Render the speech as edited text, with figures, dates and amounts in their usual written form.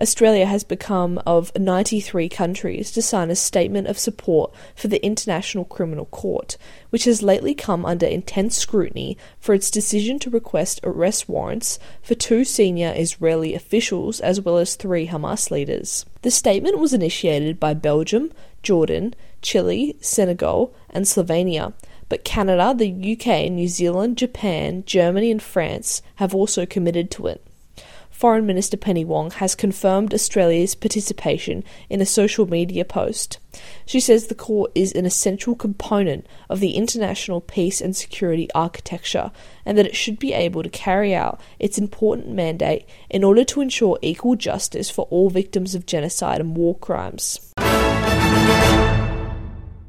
Australia has become of 93 countries to sign a statement of support for the International Criminal Court, which has lately come under intense scrutiny for its decision to request arrest warrants for 2 senior Israeli officials as well as 3 Hamas leaders. The statement was initiated by Belgium, Jordan, Chile, Senegal, and Slovenia, but Canada, the UK, New Zealand, Japan, Germany, and France have also committed to it. Foreign Minister Penny Wong has confirmed Australia's participation in a social media post. She says the court is an essential component of the international peace and security architecture, and that it should be able to carry out its important mandate in order to ensure equal justice for all victims of genocide and war crimes.